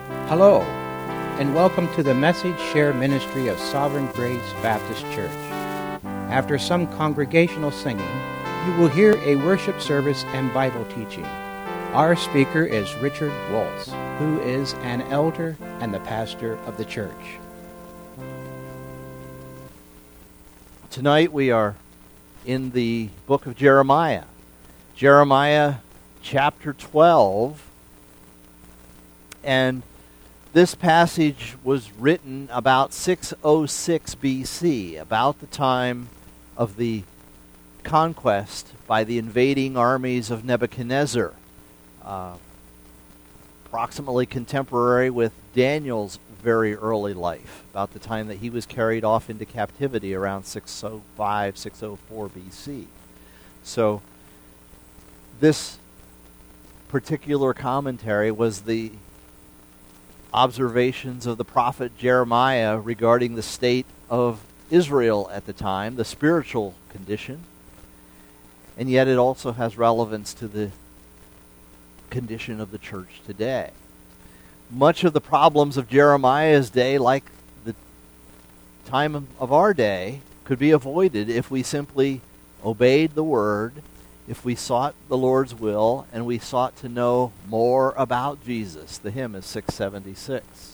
Hello, and welcome to the Message Share Ministry of Sovereign Grace Baptist Church. After some congregational singing, you will hear a worship service and Bible teaching. Our speaker is Richard Waltz, who is an elder and the pastor of the church. Tonight we are in the book of Jeremiah. Jeremiah chapter 12. And this passage was written about 606 BC, about the time of the conquest by the invading armies of Nebuchadnezzar, approximately contemporary with Daniel's very early life, about the time that he was carried off into captivity around 605, 604 BC. So this particular commentary was the observations of the prophet Jeremiah regarding the state of Israel at the time, the spiritual condition, and yet it also has relevance to the condition of the church today. Much of the problems of Jeremiah's day, like the time of our day, could be avoided if we simply obeyed the word, if we sought the Lord's will, and we sought to know more about Jesus. The hymn is 676.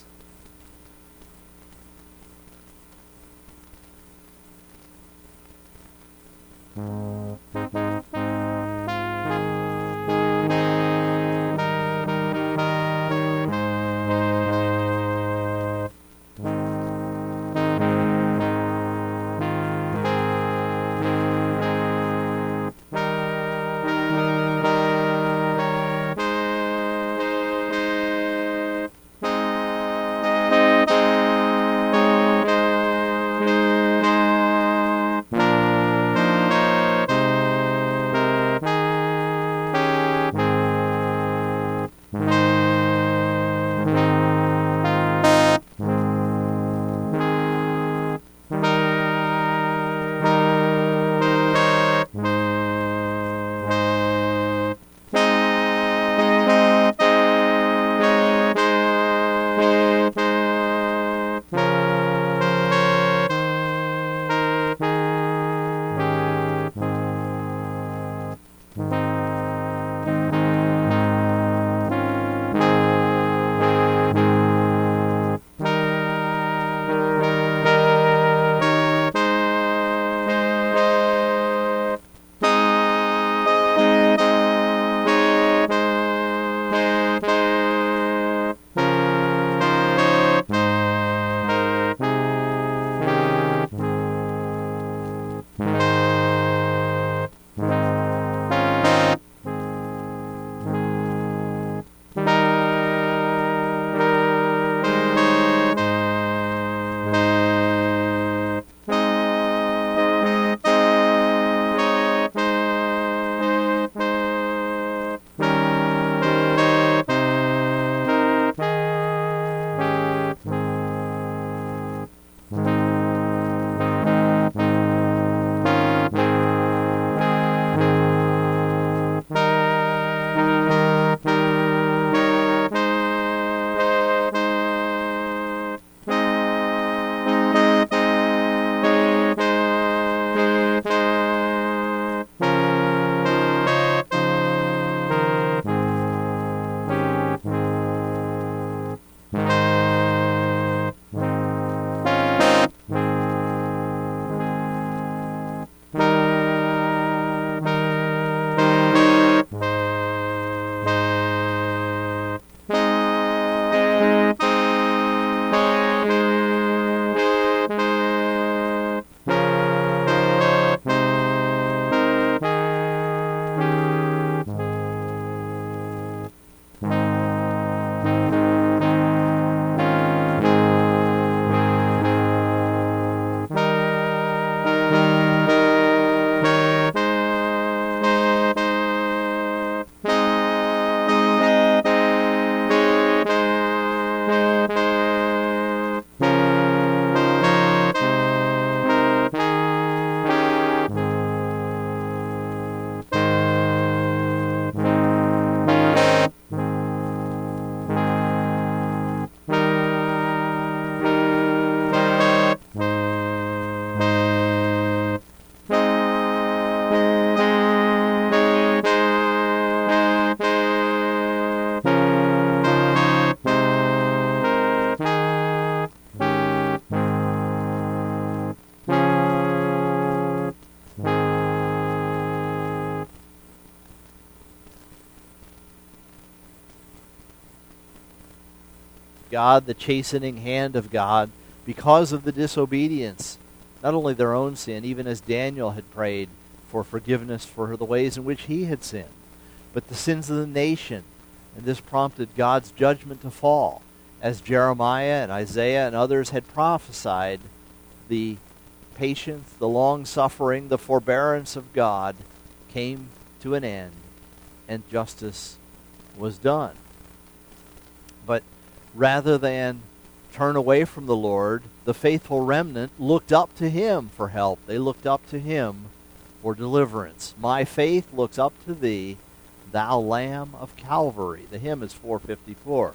God, the chastening hand of God, because of the disobedience, not only their own sin, even as Daniel had prayed for forgiveness for the ways in which he had sinned, but the sins of the nation. And this prompted God's judgment to fall. As Jeremiah and Isaiah and others had prophesied, the patience, the long-suffering, the forbearance of God came to an end, and justice was done. But rather than turn away from the Lord, the faithful remnant looked up to him for help. They looked up to him for deliverance. My faith looks up to thee, thou Lamb of Calvary. The hymn is 454.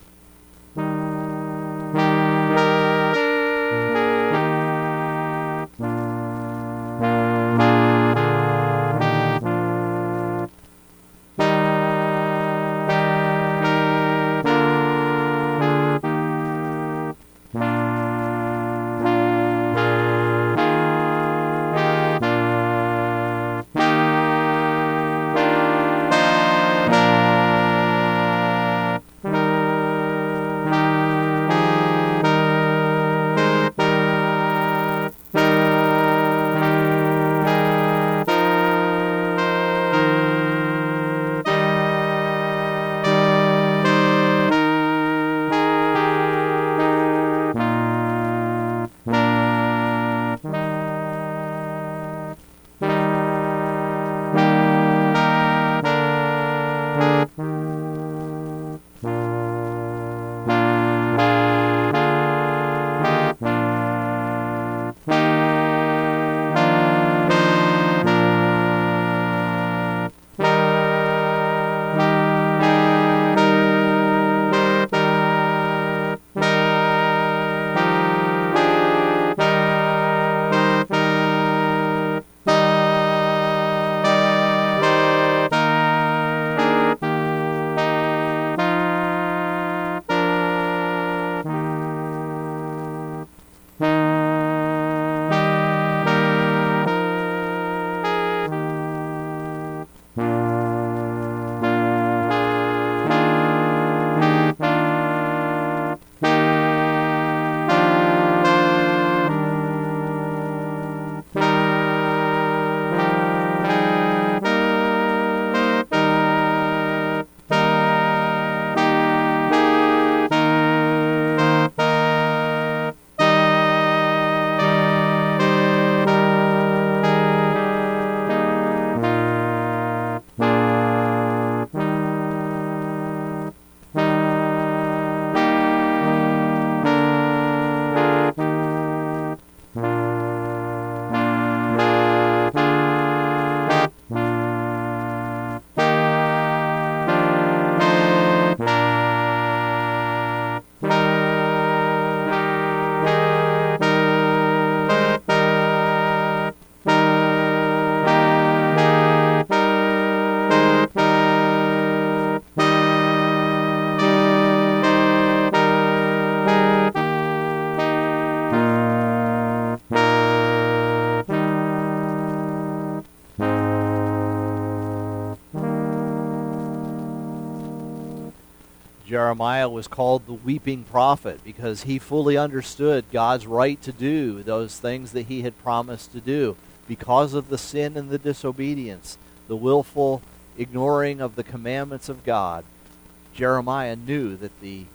Jeremiah was called the weeping prophet because he fully understood God's right to do those things that he had promised to do because of the sin and the disobedience, the willful ignoring of the commandments of God. Jeremiah knew that the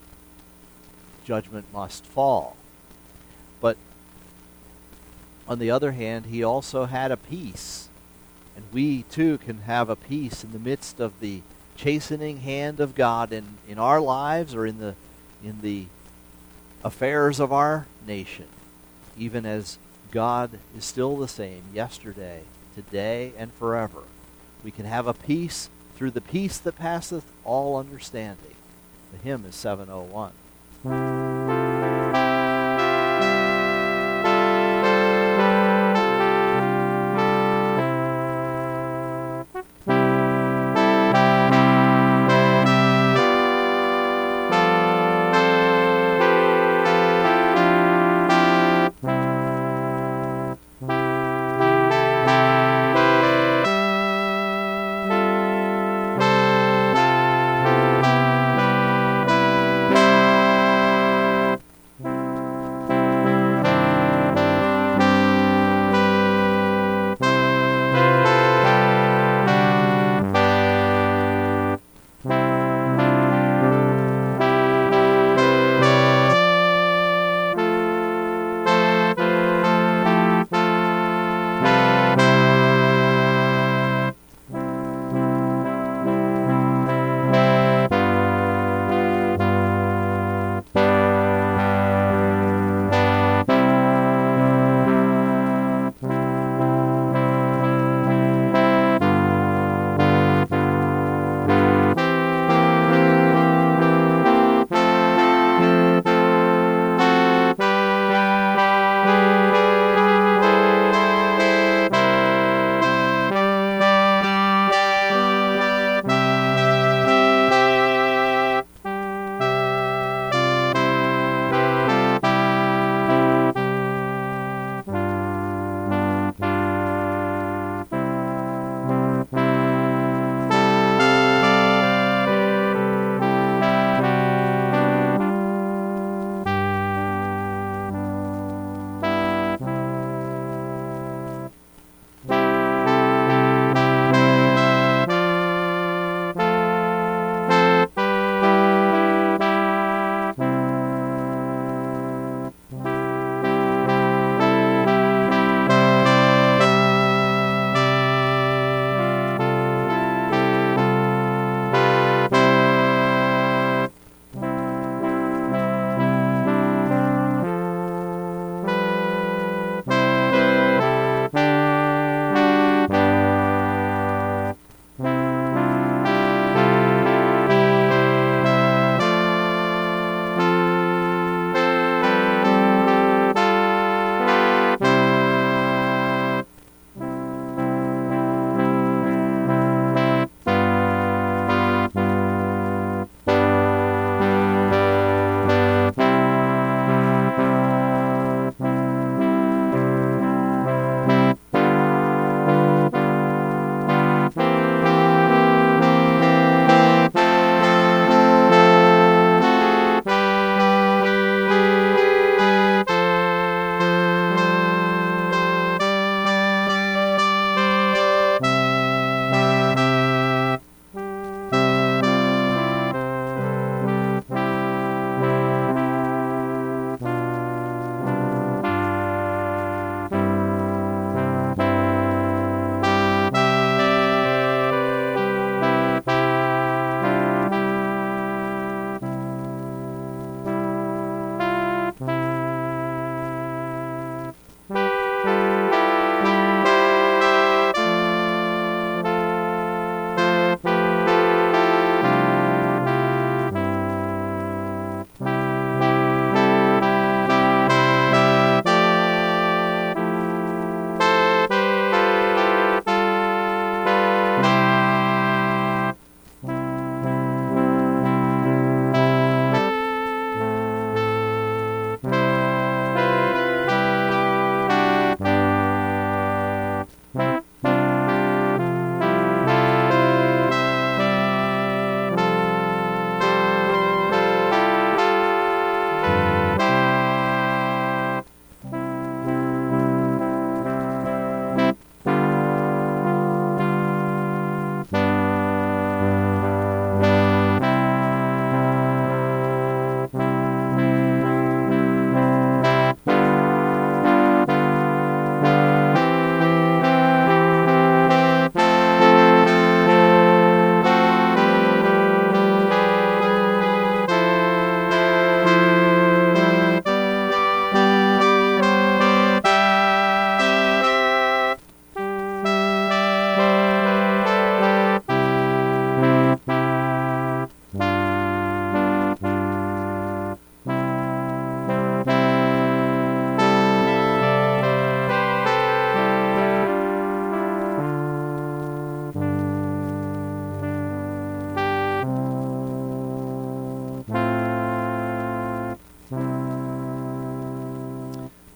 judgment must fall. But on the other hand, he also had a peace. And we too can have a peace in the midst of the chastening hand of God in our lives or in the affairs of our nation, even as God is still the same yesterday, today, and forever. We can have a peace through the peace that passeth all understanding. The hymn is 701.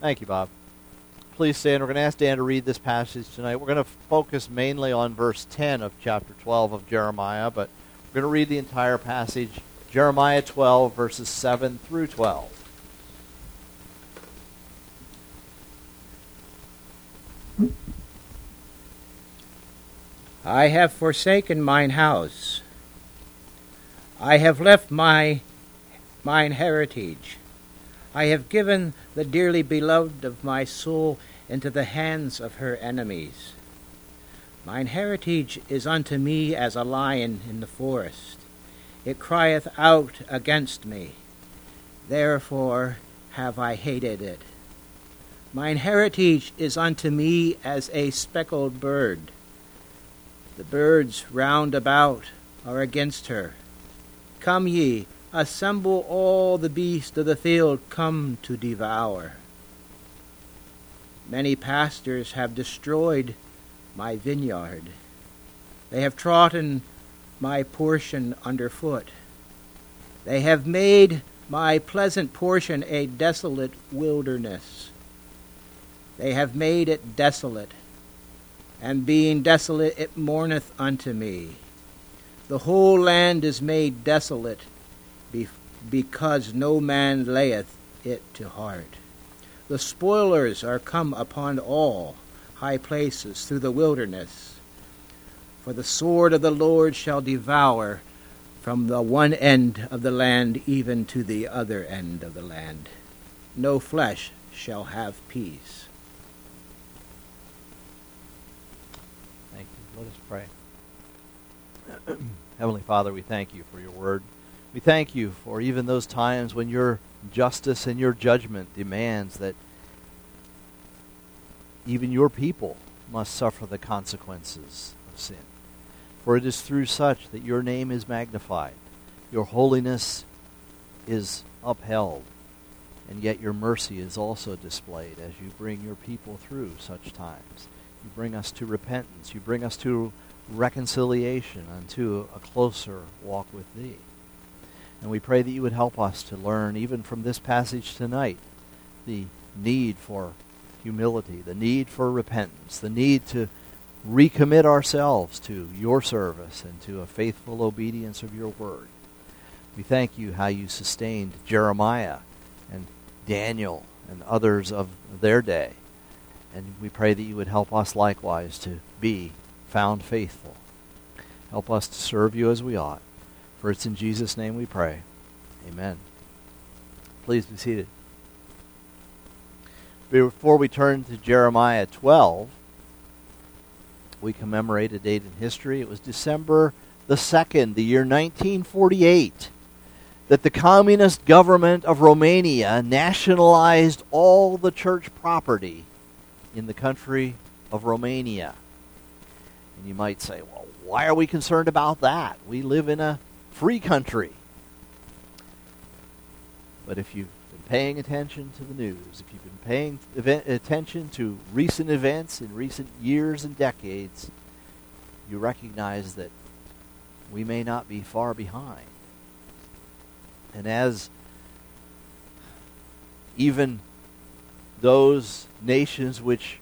Thank you, Bob. Please stand. We're going to ask Dan to read this passage tonight. We're going to focus mainly on verse 10 of chapter 12 of Jeremiah, but we're going to read the entire passage, Jeremiah 12, verses 7 through 12. I have forsaken mine house. I have left mine heritage. I have given the dearly beloved of my soul into the hands of her enemies. Mine heritage is unto me as a lion in the forest. It crieth out against me. Therefore have I hated it. Mine heritage is unto me as a speckled bird. The birds round about are against her. Come ye, assemble all the beasts of the field, come to devour. Many pastors have destroyed my vineyard. They have trodden my portion underfoot. They have made my pleasant portion a desolate wilderness. They have made it desolate, and being desolate it mourneth unto me. The whole land is made desolate, because no man layeth it to heart. The spoilers are come upon all high places through the wilderness. For the sword of the Lord shall devour from the one end of the land even to the other end of the land. No flesh shall have peace. Thank you. Let us pray. Heavenly Father, we thank you for your word. We thank you for even those times when your justice and your judgment demands that even your people must suffer the consequences of sin. For it is through such that your name is magnified, your holiness is upheld, and yet your mercy is also displayed as you bring your people through such times. You bring us to repentance. You bring us to reconciliation and to a closer walk with thee. And we pray that you would help us to learn, even from this passage tonight, the need for humility, the need for repentance, the need to recommit ourselves to your service and to a faithful obedience of your word. We thank you how you sustained Jeremiah and Daniel and others of their day. And we pray that you would help us likewise to be found faithful. Help us to serve you as we ought. For it's in Jesus' name we pray. Amen. Please be seated. Before we turn to Jeremiah 12, we commemorate a date in history. It was December the 2nd, the year 1948, that the communist government of Romania nationalized all the church property in the country of Romania. And you might say, well, why are we concerned about that? We live in a free country. But if you've been paying attention to the news, if you've been paying attention to recent events in recent years and decades, you recognize that we may not be far behind. And as even those nations which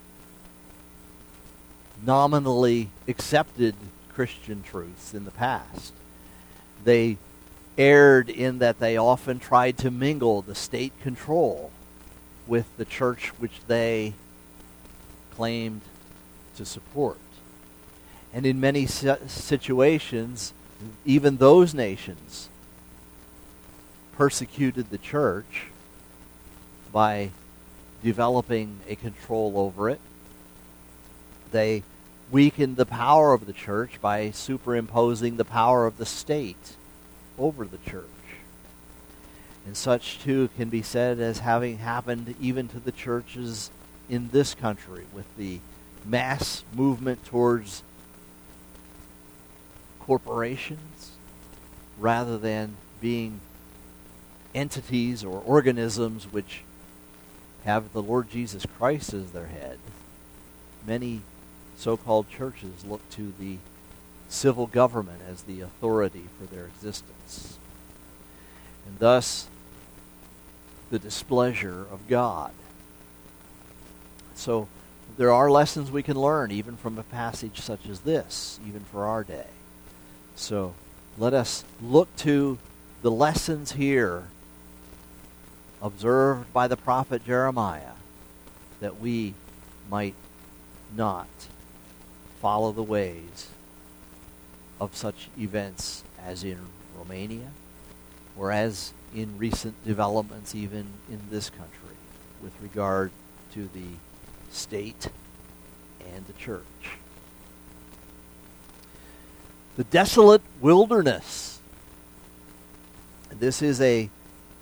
nominally accepted Christian truths in the past, they erred in that they often tried to mingle the state control with the church which they claimed to support. And in many situations, even those nations persecuted the church by developing a control over it. They weakened the power of the church by superimposing the power of the state over the church. And such, too, can be said as having happened even to the churches in this country, with the mass movement towards corporations rather than being entities or organisms which have the Lord Jesus Christ as their head. Many so-called churches look to the civil government as the authority for their existence. And thus, the displeasure of God So there are lessons we can learn even from a passage such as this, even for our day. So let us look to the lessons here observed by the prophet Jeremiah, that we might not follow the ways of such events as in Romania, or as in recent developments even in this country with regard to the state and the church. The desolate wilderness. This is a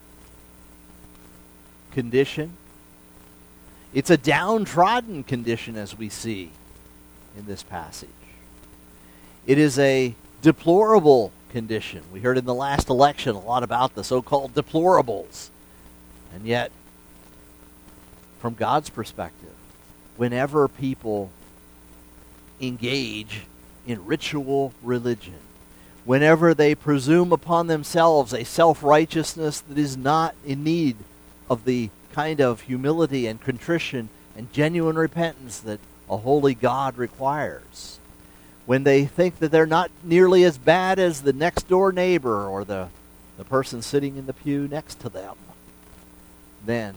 condition. It's a downtrodden condition, as we see in this passage. It is a deplorable condition. We heard in the last election a lot about the so-called deplorables. And yet, from God's perspective, whenever people engage in ritual religion, whenever they presume upon themselves a self-righteousness that is not in need of the kind of humility and contrition and genuine repentance that a holy God requires, when they think that they're not nearly as bad as the next door neighbor or the person sitting in the pew next to them, then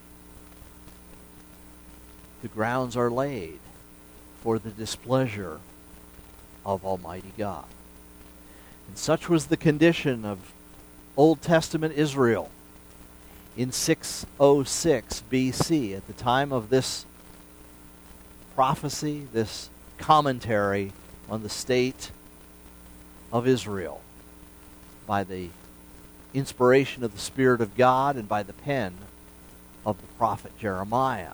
the grounds are laid for the displeasure of Almighty God. And such was the condition of Old Testament Israel in 606 BC, at the time of this prophecy, this commentary on the state of Israel, by the inspiration of the Spirit of God and by the pen of the prophet Jeremiah.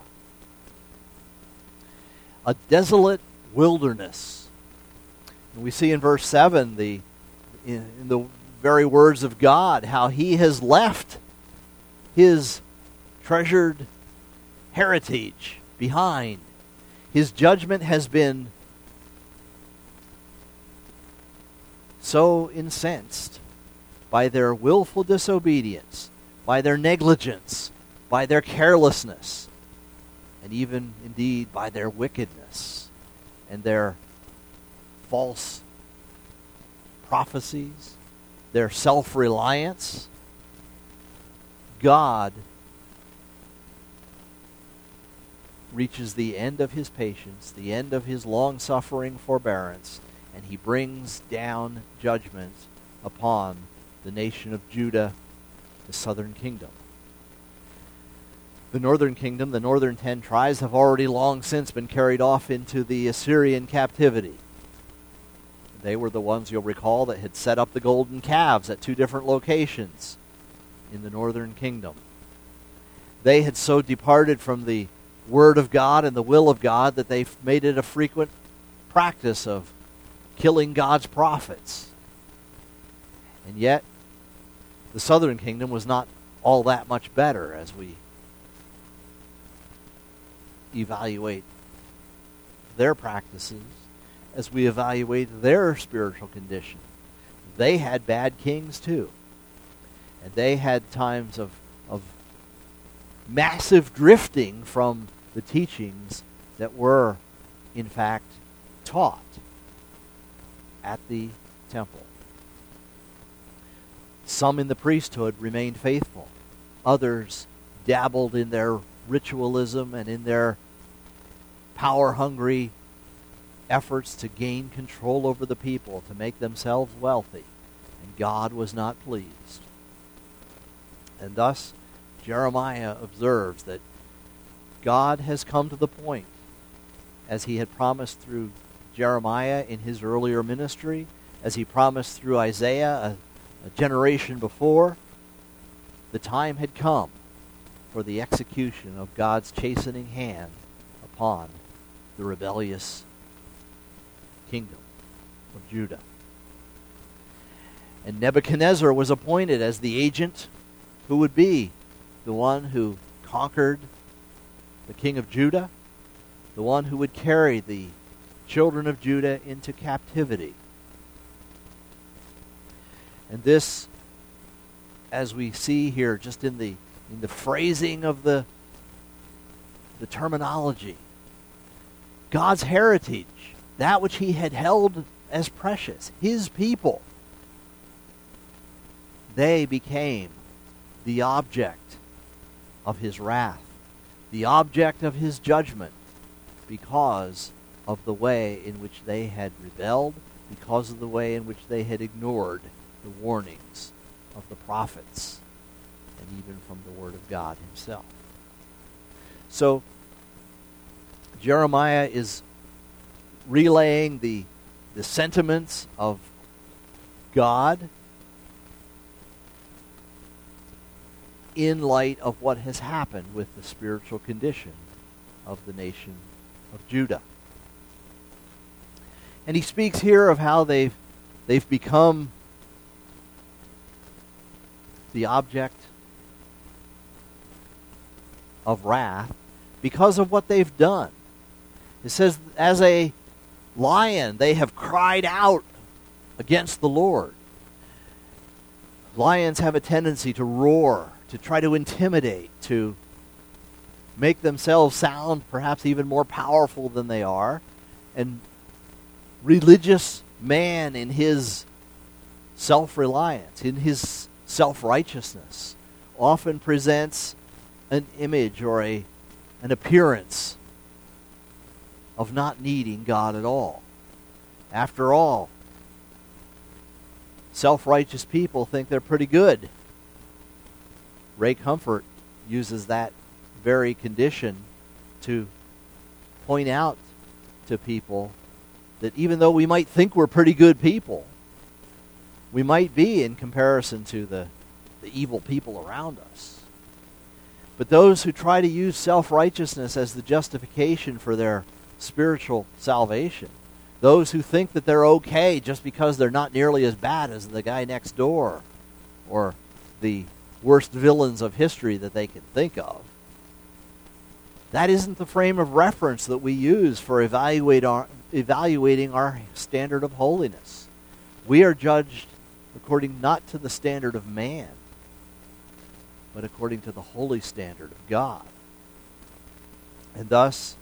A desolate wilderness. And we see in verse 7 in the very words of God how he has left his treasured heritage behind. His judgment has been so incensed by their willful disobedience, by their negligence, by their carelessness, and even, indeed, by their wickedness and their false prophecies, their self-reliance. God reaches the end of his patience, the end of his long-suffering forbearance, and he brings down judgment upon the nation of Judah, the southern kingdom. The northern kingdom, the northern 10 tribes, have already long since been carried off into the Assyrian captivity. They were the ones, you'll recall, that had set up the golden calves at 2 different locations in the northern kingdom. They had so departed from the Word of God and the will of God that they made it a frequent practice of killing God's prophets. And yet, the southern kingdom was not all that much better as we evaluate their practices, as we evaluate their spiritual condition. They had bad kings too. And they had times of massive drifting from the teachings that were, in fact, taught at the temple. Some in the priesthood remained faithful. Others dabbled in their ritualism and in their power-hungry efforts to gain control over the people, to make themselves wealthy. And God was not pleased. And thus, Jeremiah observes that God has come to the point, as he had promised through Jeremiah in his earlier ministry, as he promised through Isaiah a generation before, the time had come for the execution of God's chastening hand upon the rebellious kingdom of Judah. And Nebuchadnezzar was appointed as the agent who would be the one who conquered the king of Judah, the one who would carry the children of Judah into captivity. And this, as we see here, just in the phrasing of the the terminology. God's heritage, that which he had held as precious, his people, they became the object of his wrath, the object of his judgment, because of the way in which they had rebelled, because of the way in which they had ignored the warnings of the prophets, and even from the Word of God himself. So, Jeremiah is relaying the sentiments of God in light of what has happened with the spiritual condition of the nation of Judah. And he speaks here of how they've become the object of wrath because of what they've done. It says, as a lion, they have cried out against the Lord. Lions have a tendency to roar, to try to intimidate, to make themselves sound perhaps even more powerful than they are. And religious man, in his self-reliance, in his self-righteousness, often presents an image or an appearance of not needing God at all. After all, self-righteous people think they're pretty good. Ray Comfort uses that very condition to point out to people that even though we might think we're pretty good people, we might be in comparison to the evil people around us. But those who try to use self-righteousness as the justification for their spiritual salvation, those who think that they're okay just because they're not nearly as bad as the guy next door or the worst villains of history that they can think of, that isn't the frame of reference that we use for evaluating our standard of holiness. We are judged according not to the standard of man, but according to the holy standard of God. And thus,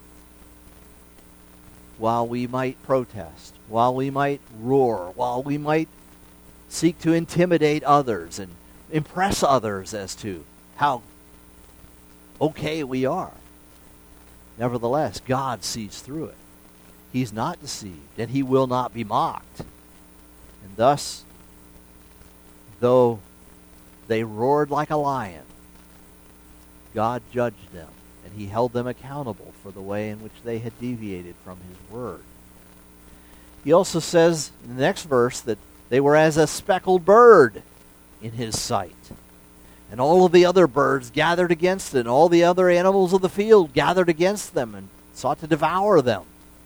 while we might protest, while we might roar, while we might seek to intimidate others and impress others as to how okay we are, nevertheless, God sees through it. He's not deceived, and he will not be mocked. And thus, though they roared like a lion, God judged them, and he held them accountable for the way in which they had deviated from his word. He also says in the next verse that they were as a speckled bird in his sight. And all of the other birds gathered against it, and all the other animals of the field gathered against them and sought to devour them.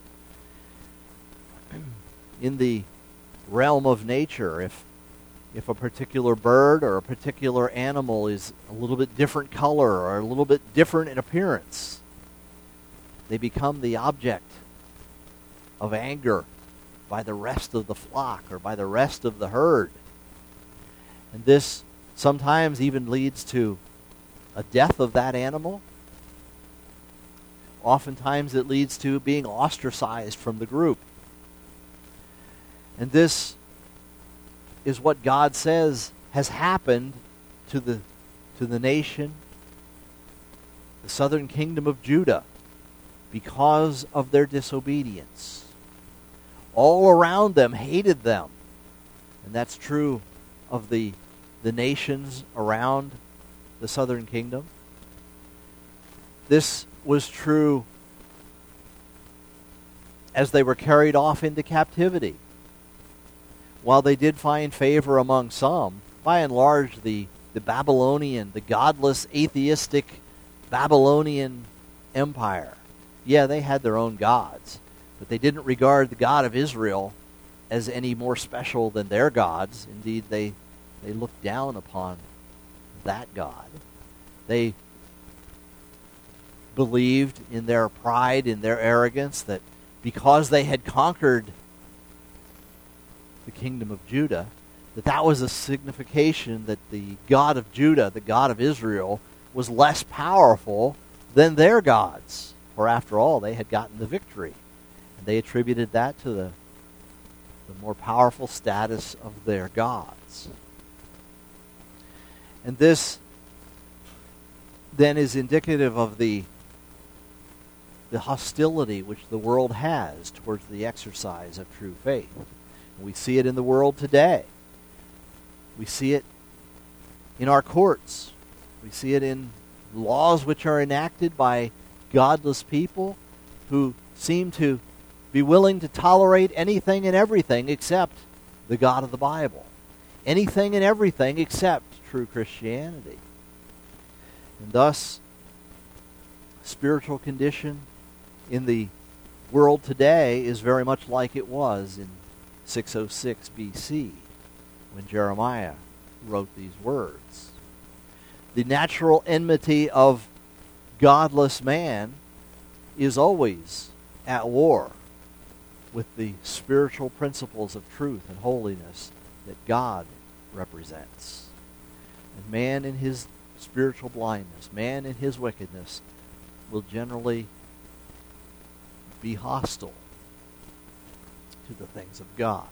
In the realm of nature, if a particular bird or a particular animal is a little bit different color or a little bit different in appearance, they become the object of anger by the rest of the flock or by the rest of the herd. And this sometimes even leads to a death of that animal. Oftentimes it leads to being ostracized from the group. And this is what God says has happened to the nation, the southern kingdom of Judah, because of their disobedience. All around them hated them. And that's true of the nations around the southern kingdom. This was true as they were carried off into captivity. While they did find favor among some, by and large the Babylonian, the godless, atheistic Babylonian empire, yeah, they had their own gods, but they didn't regard the God of Israel as any more special than their gods. Indeed, they looked down upon that God. They believed in their pride, in their arrogance, that because they had conquered the kingdom of Judah, that was a signification that the God of Judah, the God of Israel, was less powerful than their gods, for after all, they had gotten the victory. And they attributed that to the more powerful status of their gods. And this then is indicative of the hostility which the world has towards the exercise of true faith. And we see it in the world today. We see it in our courts. We see it in laws which are enacted by godless people who seem to be willing to tolerate anything and everything except the God of the Bible. Anything and everything except true Christianity. And thus, spiritual condition in the world today is very much like it was in 606 BC when Jeremiah wrote these words. The natural enmity of godless man is always at war with the spiritual principles of truth and holiness that God represents. And man in his spiritual blindness, man in his wickedness, will generally be hostile to the things of God.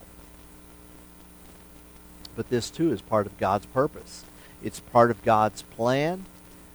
But this too is part of God's purpose. It's part of God's plan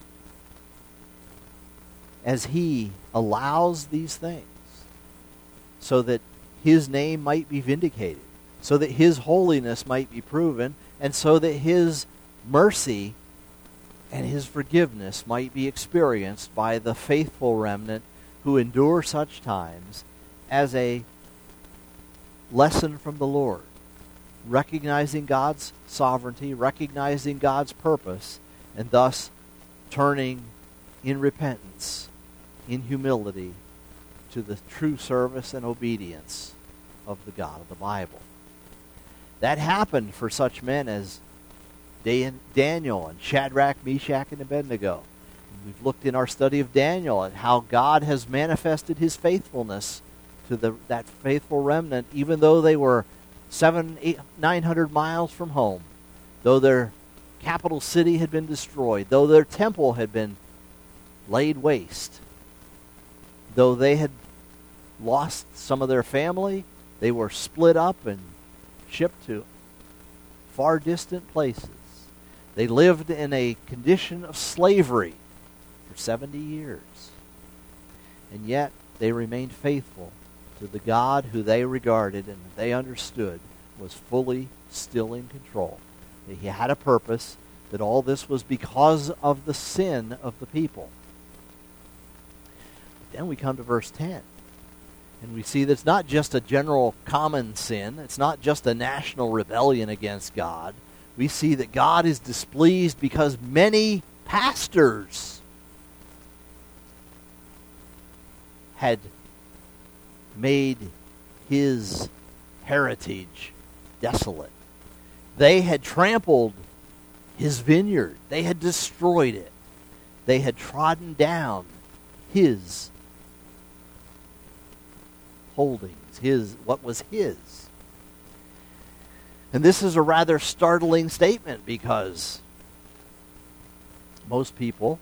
as he allows these things so that his name might be vindicated, so that his holiness might be proven, and so that his mercy and his forgiveness might be experienced by the faithful remnant who endure such times as a lesson from the Lord, recognizing God's sovereignty, recognizing God's purpose, and thus turning in repentance, in humility, to the true service and obedience of the God of the Bible. That happened for such men as Daniel and Shadrach, Meshach, and Abednego. We've looked in our study of Daniel at how God has manifested his faithfulness to that faithful remnant, even though they were 900 miles from home, though their capital city had been destroyed, though their temple had been laid waste, though they had lost some of their family, they were split up and shipped to far distant places. They lived in a condition of slavery for 70 years. And yet they remained faithful to the God who they regarded and they understood was fully still in control. That he had a purpose, that all this was because of the sin of the people. But then we come to verse 10. And we see that it's not just a general common sin. It's not just a national rebellion against God. We see that God is displeased because many pastors had made his heritage desolate. They had trampled his vineyard. They had destroyed it. They had trodden down his holdings, what was his. And this is a rather startling statement because most people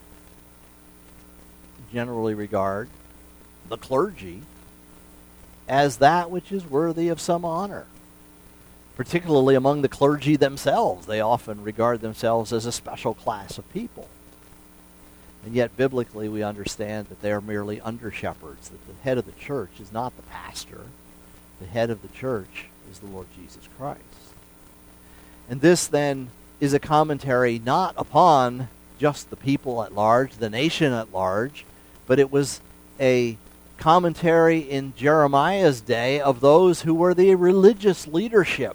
generally regard the clergy as that which is worthy of some honor. Particularly among the clergy themselves, they often regard themselves as a special class of people. And yet, biblically, we understand that they are merely under-shepherds, that the head of the church is not the pastor. The head of the church is the Lord Jesus Christ. And this, then, is a commentary not upon just the people at large, the nation at large, but it was a commentary in Jeremiah's day of those who were the religious leadership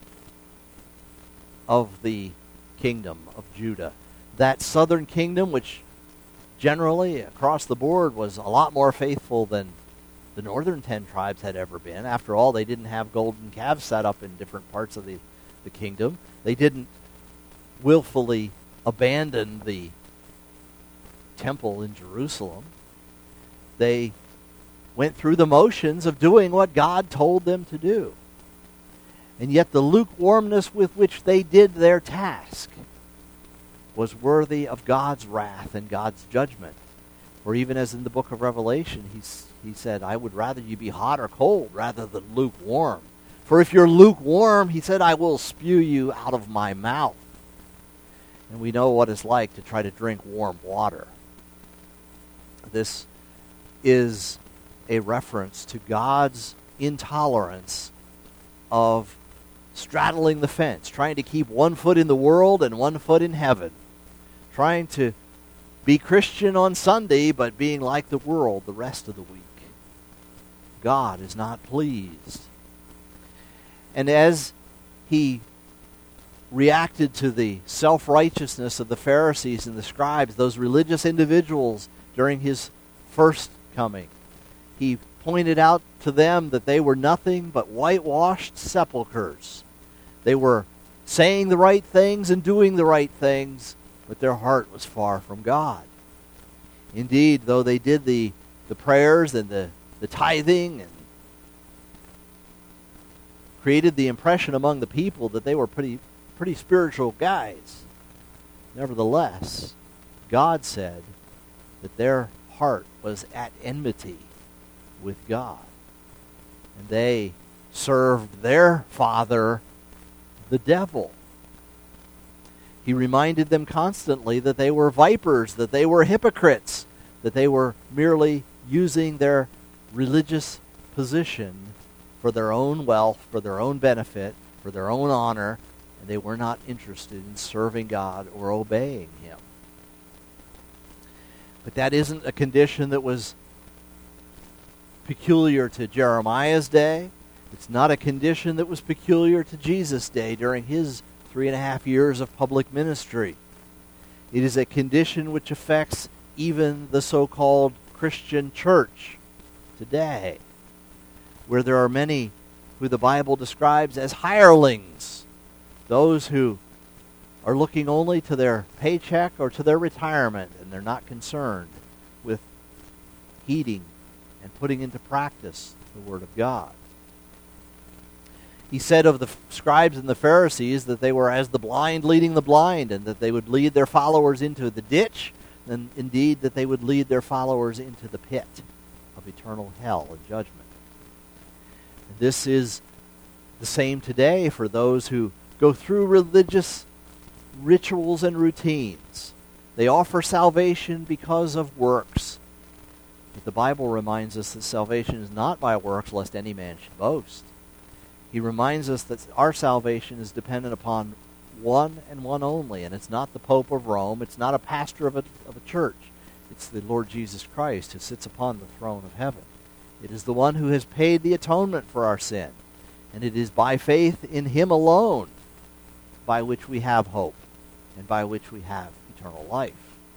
of the kingdom of Judah. That southern kingdom, which generally, across the board, was a lot more faithful than the northern 10 tribes had ever been. After all, they didn't have golden calves set up in different parts of the kingdom. They didn't willfully abandon the temple in Jerusalem. They went through the motions of doing what God told them to do. And yet the lukewarmness with which they did their task was worthy of God's wrath and God's judgment. Or even as in the book of Revelation, he said, I would rather you be hot or cold rather than lukewarm. For if you're lukewarm, he said, I will spew you out of my mouth. And we know what it's like to try to drink warm water. This is a reference to God's intolerance of straddling the fence, trying to keep one foot in the world and one foot in heaven, trying to be Christian on Sunday, but being like the world the rest of the week. God is not pleased. And as he reacted to the self-righteousness of the Pharisees and the scribes, those religious individuals during his first coming, he pointed out to them that they were nothing but whitewashed sepulchres. They were saying the right things and doing the right things, but their heart was far from God. Indeed, though they did the prayers and the tithing and created the impression among the people that they were pretty spiritual guys, nevertheless, God said that their heart was at enmity with God. And they served their father, the devil. He reminded them constantly that they were vipers, that they were hypocrites, that they were merely using their religious position for their own wealth, for their own benefit, for their own honor, and they were not interested in serving God or obeying Him. But that isn't a condition that was peculiar to Jeremiah's day. It's not a condition that was peculiar to Jesus' day during his 3.5 years of public ministry. It is a condition which affects even the so-called Christian church today, where there are many who the Bible describes as hirelings, those who are looking only to their paycheck or to their retirement, and they're not concerned with heeding and putting into practice the Word of God. He said of the scribes and the Pharisees that they were as the blind leading the blind, and that they would lead their followers into the ditch, and indeed that they would lead their followers into the pit of eternal hell and judgment. And this is the same today for those who go through religious rituals and routines. They offer salvation because of works. But the Bible reminds us that salvation is not by works, lest any man should boast. He reminds us that our salvation is dependent upon one and one only, and it's not the Pope of Rome, it's not a pastor of a church. It's the Lord Jesus Christ who sits upon the throne of heaven. It is the one who has paid the atonement for our sin, and it is by faith in Him alone by which we have hope and by which we have eternal life.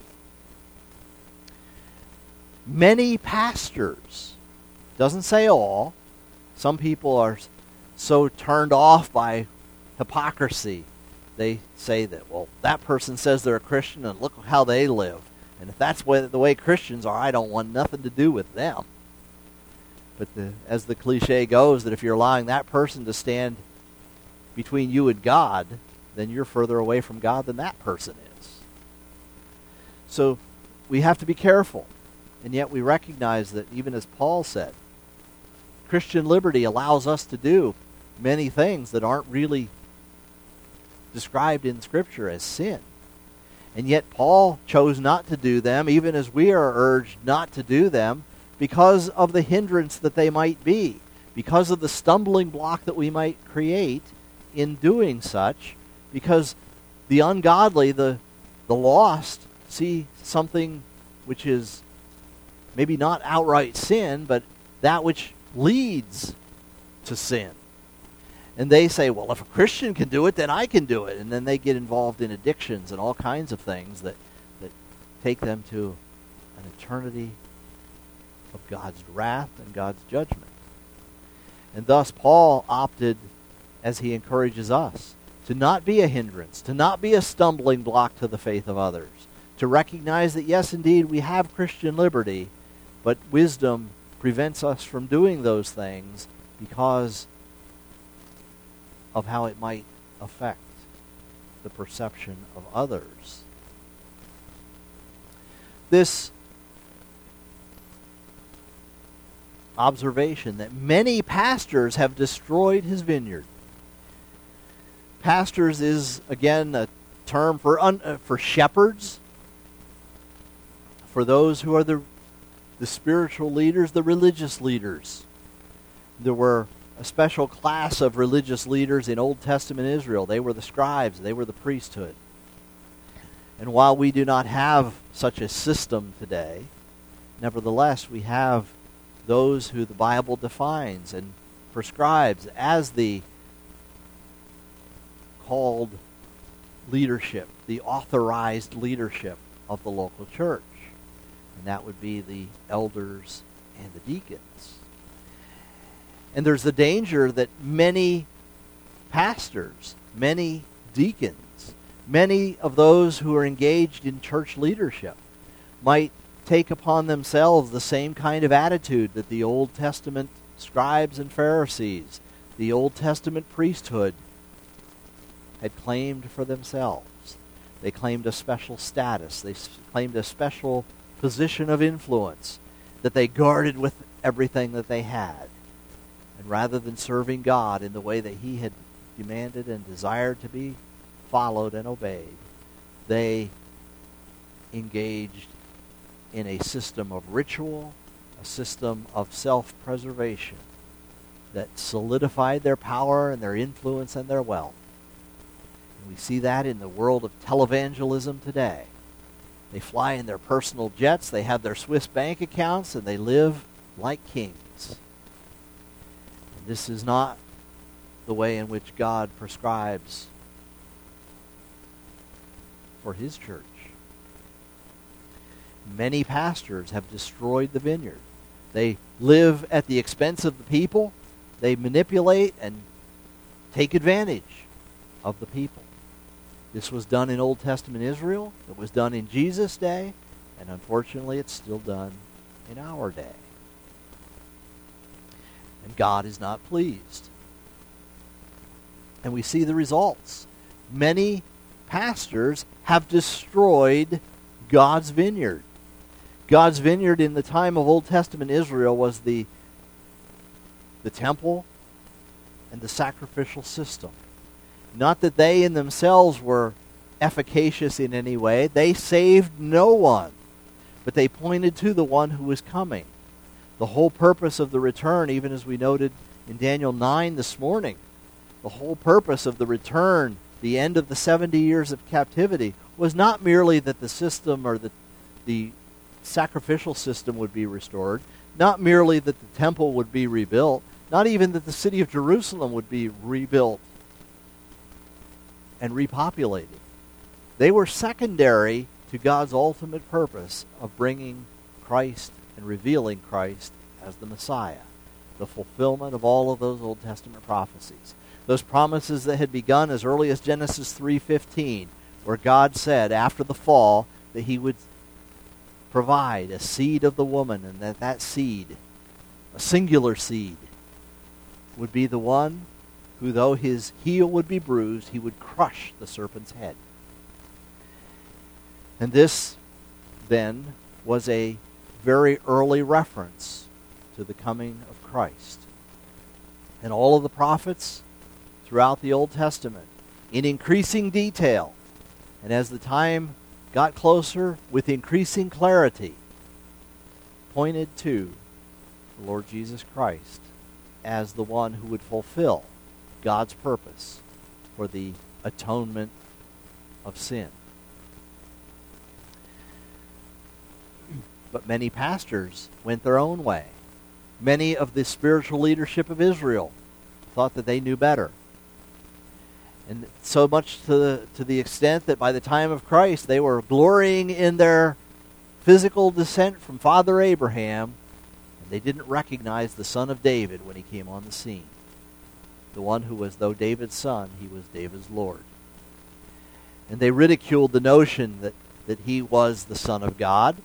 Many pastors, doesn't say all, some people are so turned off by hypocrisy, they say that, well, that person says they're a Christian and look how they live. And if that's the way Christians are, I don't want nothing to do with them. But as the cliche goes, that if you're allowing that person to stand between you and God, then you're further away from God than that person is. So we have to be careful. And yet we recognize that even as Paul said, Christian liberty allows us to do many things that aren't really described in Scripture as sin. And yet Paul chose not to do them, even as we are urged not to do them, because of the hindrance that they might be, because of the stumbling block that we might create in doing such, because the ungodly, the lost, see something which is maybe not outright sin, but that which leads to sin. And they say, well, if a Christian can do it, then I can do it. And then they get involved in addictions and all kinds of things that take them to an eternity of God's wrath and God's judgment. And thus Paul opted, as he encourages us, to not be a hindrance, to not be a stumbling block to the faith of others, to recognize that, yes, indeed, we have Christian liberty, but wisdom prevents us from doing those things because of how it might affect the perception of others. This observation that many pastors have destroyed his vineyard. Pastors is, again, a term for shepherds, for those who are the spiritual leaders, the religious leaders. There were a special class of religious leaders in Old Testament Israel. They were the scribes. They were the priesthood. And while we do not have such a system today, nevertheless, we have those who the Bible defines and prescribes as the called leadership, the authorized leadership of the local church. And that would be the elders and the deacons. And there's the danger that many pastors, many deacons, many of those who are engaged in church leadership might take upon themselves the same kind of attitude that the Old Testament scribes and Pharisees, the Old Testament priesthood, had claimed for themselves. They claimed a special status. They claimed a special position of influence that they guarded with everything that they had. And rather than serving God in the way that He had demanded and desired to be followed and obeyed, they engaged in a system of ritual, a system of self-preservation that solidified their power and their influence and their wealth. And we see that in the world of televangelism today. They fly in their personal jets, they have their Swiss bank accounts, and they live like kings. And this is not the way in which God prescribes for His church. Many pastors have destroyed the vineyard. They live at the expense of the people. They manipulate and take advantage of the people. This was done in Old Testament Israel. It was done in Jesus' day. And unfortunately, it's still done in our day. And God is not pleased. And we see the results. Many pastors have destroyed God's vineyard. God's vineyard in the time of Old Testament Israel was the temple and the sacrificial system. Not that they in themselves were efficacious in any way. They saved no one. But they pointed to the one who was coming. The whole purpose of the return, even as we noted in Daniel 9 this morning, the whole purpose of the return, the end of the 70 years of captivity, was not merely that the system or the sacrificial system would be restored, not merely that the temple would be rebuilt, not even that the city of Jerusalem would be rebuilt and repopulated. They were secondary to God's ultimate purpose of bringing Christ and revealing Christ as the Messiah, the fulfillment of all of those Old Testament prophecies. Those promises that had begun as early as Genesis 3:15, where God said after the fall that He would provide a seed of the woman, and that seed, a singular seed, would be the one who, though his heel would be bruised, he would crush the serpent's head. And this, then, was a very early reference to the coming of Christ. And all of the prophets throughout the Old Testament, in increasing detail, and as the time got closer, with increasing clarity, pointed to the Lord Jesus Christ as the one who would fulfill God's purpose for the atonement of sin. But many pastors went their own way. Many of the spiritual leadership of Israel thought that they knew better. And so much to the extent that by the time of Christ, they were glorying in their physical descent from Father Abraham, and they didn't recognize the son of David when he came on the scene. The one who was, though David's son, he was David's Lord. And they ridiculed the notion that he was the Son of God.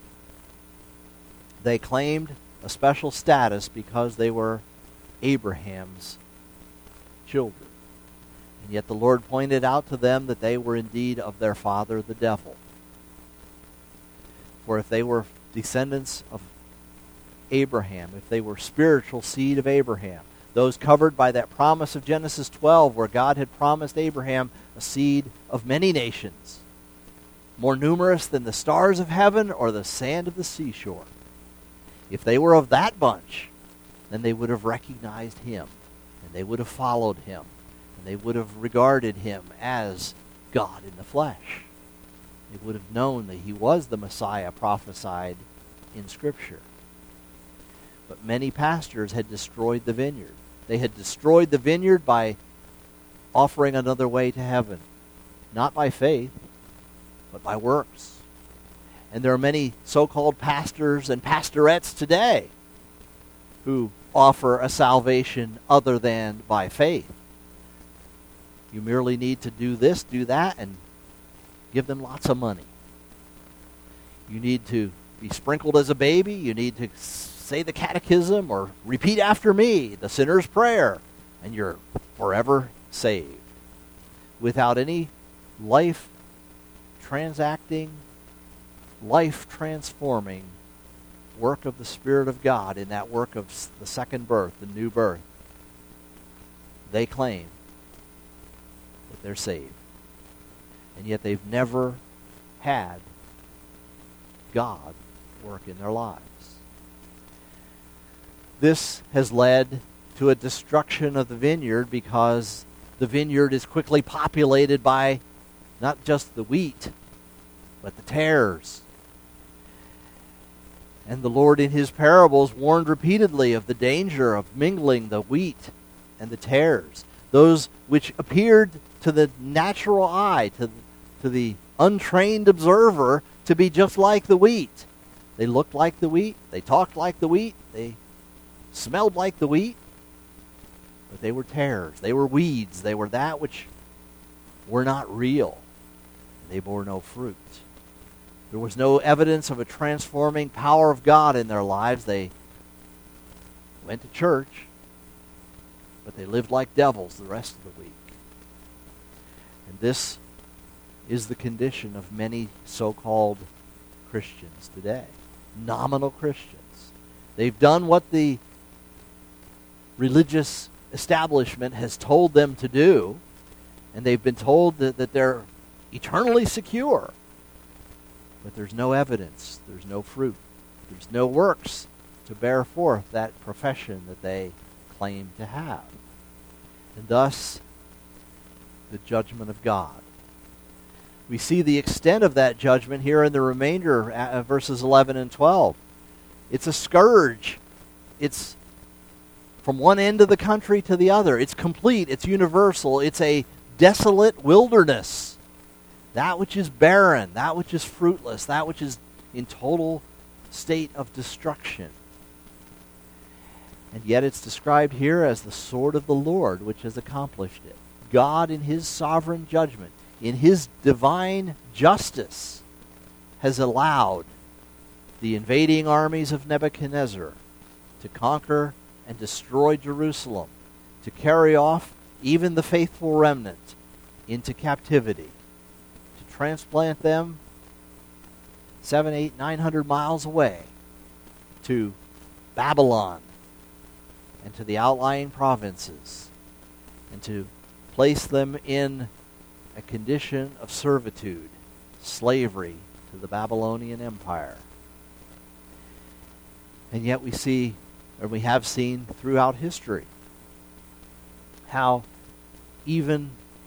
They claimed a special status because they were Abraham's children. And yet the Lord pointed out to them that they were indeed of their father, the devil. For if they were descendants of Abraham, if they were spiritual seed of Abraham, those covered by that promise of Genesis 12 where God had promised Abraham a seed of many nations, more numerous than the stars of heaven or the sand of the seashore. If they were of that bunch, then they would have recognized him, and they would have followed him, and they would have regarded him as God in the flesh. They would have known that he was the Messiah prophesied in Scripture. But many pastors had destroyed the vineyard. They had destroyed the vineyard by offering another way to heaven, not by faith, but by works. And there are many so-called pastors and pastorettes today who offer a salvation other than by faith. You merely need to do this, do that, and give them lots of money. You need to be sprinkled as a baby. You need to say the catechism or repeat after me the sinner's prayer, and you're forever saved. Without any life-transacting, life-transforming work of the Spirit of God in that work of the second birth, the new birth, they claim that they're saved. And yet they've never had God work in their lives. This has led to a destruction of the vineyard because the vineyard is quickly populated by not just the wheat, but the tares. And the Lord in his parables warned repeatedly of the danger of mingling the wheat and the tares, those which appeared to the natural eye, to the untrained observer, to be just like the wheat. They looked like the wheat, they talked like the wheat, they smelled like the wheat, but they were tares, they were weeds, they were that which were not real. They bore no fruit. There was no evidence of a transforming power of God in their lives. They went to church, but they lived like devils the rest of the week. And this is the condition of many so-called Christians today. Nominal Christians. They've done what the religious establishment has told them to do, and they've been told that they're eternally secure. But there's no evidence, there's no fruit, there's no works to bear forth that profession that they claim to have. And thus, the judgment of God. We see the extent of that judgment here in the remainder of verses 11 and 12. It's a scourge. It's from one end of the country to the other. It's complete. It's universal. It's a desolate wilderness. That which is barren, that which is fruitless, that which is in total state of destruction. And yet it's described here as the sword of the Lord which has accomplished it. God in his sovereign judgment, in his divine justice, has allowed the invading armies of Nebuchadnezzar to conquer and destroy Jerusalem, to carry off even the faithful remnant into captivity, to transplant them 700, 800, 900 miles away to Babylon and to the outlying provinces, and to place them in a condition of servitude, slavery to the Babylonian Empire. And yet we see, or we have seen throughout history, how even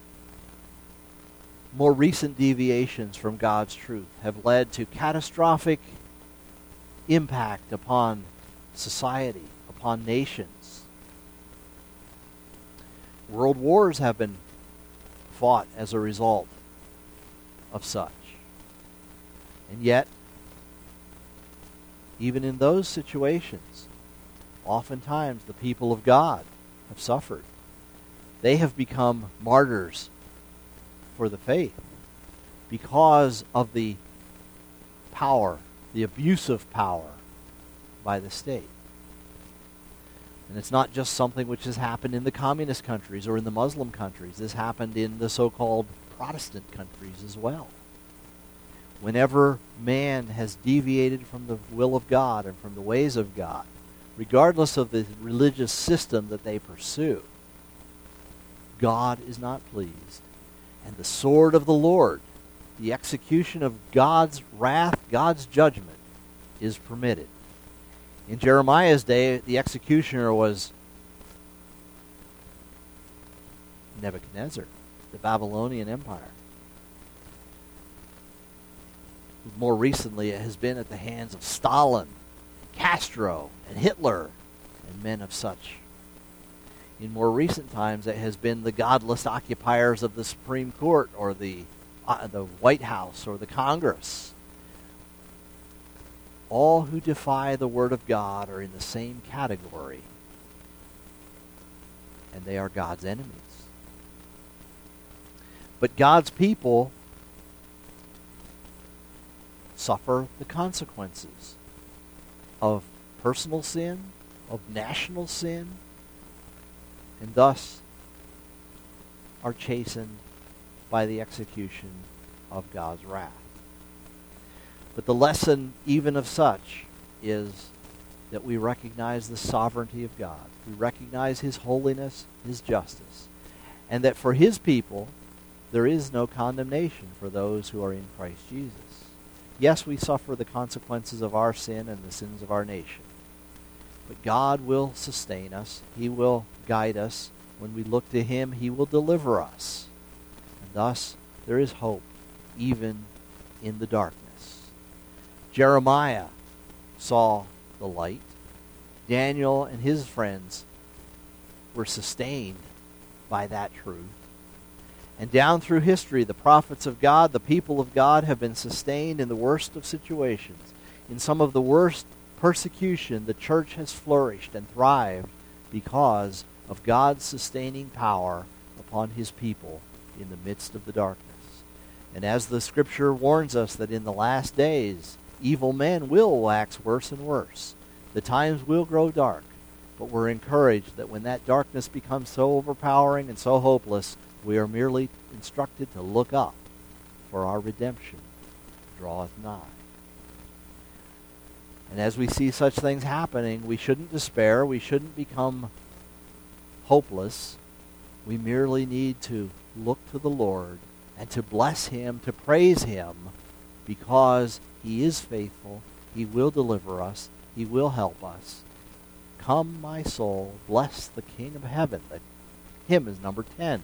more recent deviations from God's truth have led to catastrophic impact upon society, upon nations. World wars have been fought as a result of such. And yet, even in those situations, oftentimes the people of God have suffered. They have become martyrs for the faith because of the power, the abusive power by the state. And it's not just something which has happened in the communist countries or in the Muslim countries. This happened in the so-called Protestant countries as well, Whenever man has deviated from the will of God and from the ways of God, regardless of the religious system that they pursue, God is not pleased. And the sword of the Lord, the execution of God's wrath, God's judgment, is permitted. In Jeremiah's day, the executioner was Nebuchadnezzar, the Babylonian Empire. More recently, it has been at the hands of Stalin, Castro, and Hitler, and men of such. In more recent times, it has been the godless occupiers of the Supreme Court or the White House or the Congress. All who defy the Word of God are in the same category, and they are God's enemies. But God's people suffer the consequences of personal sin, of national sin, and thus are chastened by the execution of God's wrath. But the lesson even of such is that we recognize the sovereignty of God. We recognize His holiness, His justice, and that for His people there is no condemnation for those who are in Christ Jesus. Yes, we suffer the consequences of our sin and the sins of our nation. But God will sustain us. He will guide us. When we look to Him, He will deliver us. And thus, there is hope, even in the darkness. Jeremiah saw the light. Daniel and his friends were sustained by that truth. And down through history, the prophets of God, the people of God, have been sustained in the worst of situations. In some of the worst persecution, the church has flourished and thrived because of God's sustaining power upon His people in the midst of the darkness. And as the Scripture warns us that in the last days, evil men will wax worse and worse. The times will grow dark, but we're encouraged that when that darkness becomes so overpowering and so hopeless, we are merely instructed to look up, for our redemption draweth nigh. And as we see such things happening, we shouldn't despair. We shouldn't become hopeless. We merely need to look to the Lord and to bless Him, to praise Him, because He is faithful. He will deliver us. He will help us. Come, my soul, bless the King of heaven. The hymn is number 10.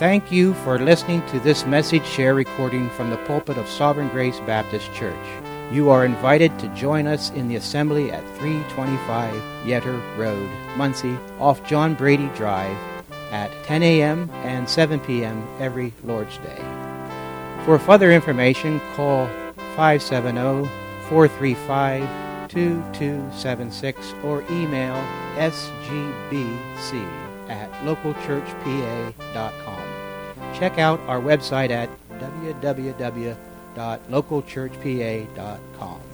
Thank you for listening to this message share recording from the pulpit of Sovereign Grace Baptist Church. You are invited to join us in the assembly at 325 Yetter Road, Muncie, off John Brady Drive, at 10 a.m. and 7 p.m. every Lord's Day. For further information, call 570-435-2276 or email sgbc@localchurchpa.com. Check out our website at www.localchurchpa.com.